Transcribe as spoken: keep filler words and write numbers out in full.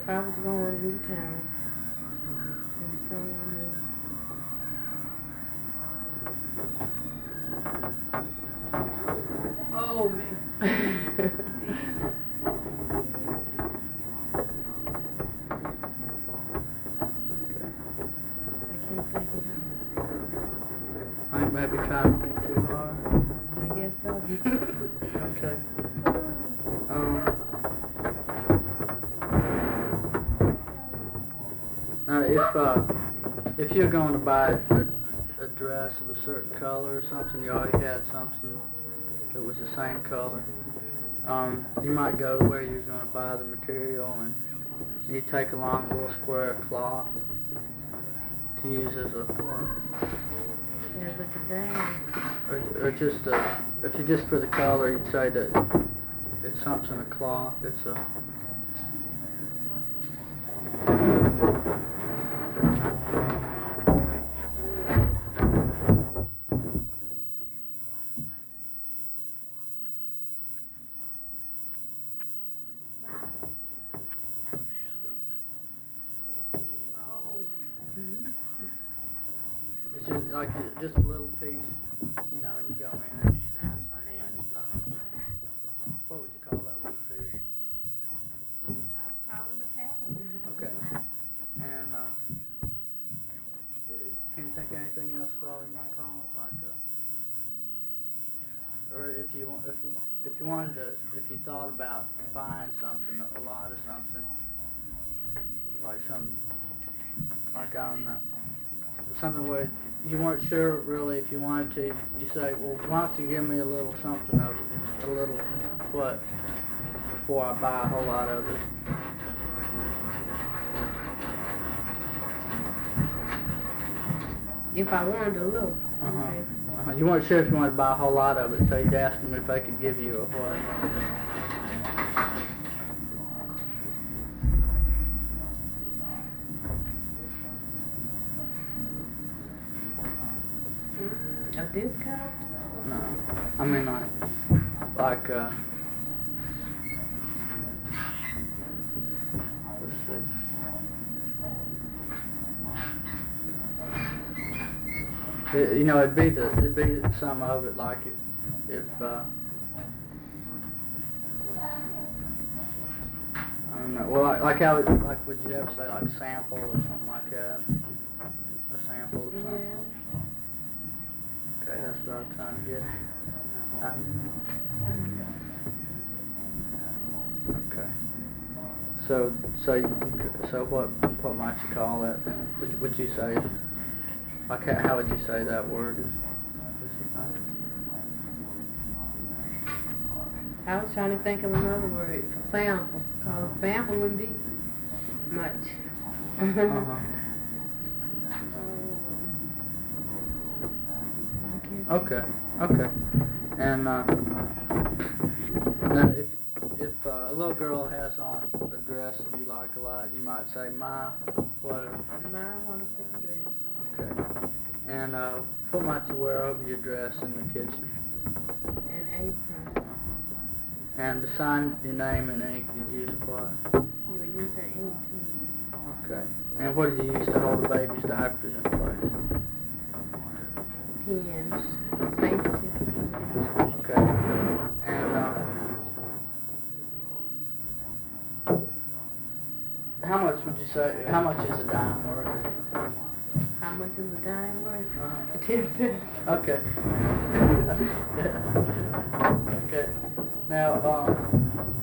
if I was going into town and someone knew. Oh, me. I can't think it out. I think maybe trying to think too hard. I guess so. Okay. Um, now, if uh, if you're going to buy a, a dress of a certain color or something, you already had something that was the same color. Um, you might go where you're going to buy the material, and you take along a little square of cloth to use as a what? As a design. Or, or just a, if you just for the color, you'd say that it's something of cloth. It's a It's just like just a little piece, you know, and you go in and it's the same thing. Uh-huh. What would you call that little piece? I'll call it a pattern. Okay. And uh, can you think of anything else at all you might call it, like uh, or if you want, if you, if you wanted to, if you thought about buying something, a lot of something, like some, like I don't know. Something where you weren't sure really if you wanted to, you say, well, why don't you give me a little something of it, a little what, before I buy a whole lot of it. If I wanted to look. Uh-huh. Okay. Uh-huh. You weren't sure if you wanted to buy a whole lot of it, so you'd ask them if they could give you a what. A discount? No, I mean like, like uh, let's see. It, you know, it'd be the, it'd be some of it, like if, if uh, I don't know. Well, like, like how, like would you ever say like sample or something like that? A sample of something. Yeah. Okay, that's what I was trying to get. Um, okay. So, so, you, so what, what might you call that then? Would, would you say, like, how, how would you say that word is? is I was trying to think of another word for sample, because sample wouldn't be much. uh-huh. Okay, okay. And uh, now, if if uh, a little girl has on a dress that you like a lot, you might say, "My what?" My wonderful dress. Okay. And uh, what might you wear over your dress in the kitchen? An apron. Uh-huh. And to sign your name in ink, you'd use what? You would use an ink pen. Okay. And what do you use to hold the baby's diapers in place? Pins. Safety pins. Okay. And uh, how much would you say, how much is a dime worth? How much is a dime worth? Uh-huh. Ten cents. Okay. Okay. Now, um,